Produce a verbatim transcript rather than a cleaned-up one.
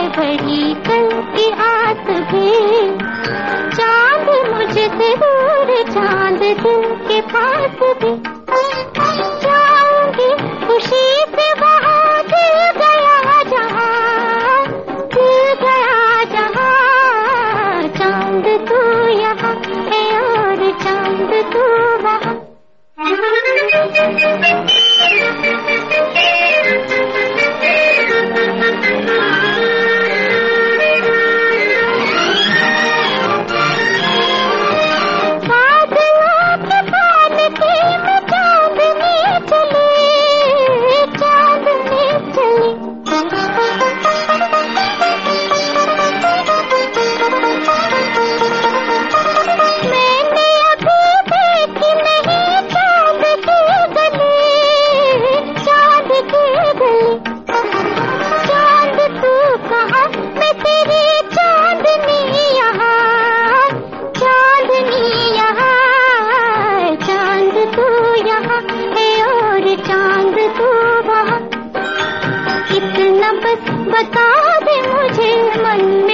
घड़ी कल की आस भी, चांद मुझसे दूर चांद दिल के पास भी, जाऊंगी खुशी से वहाँ दिल गया जहाँ, दिल गया जहाँ, चांद तू यहाँ है और चांद तू वहाँ। बता दे मुझे मन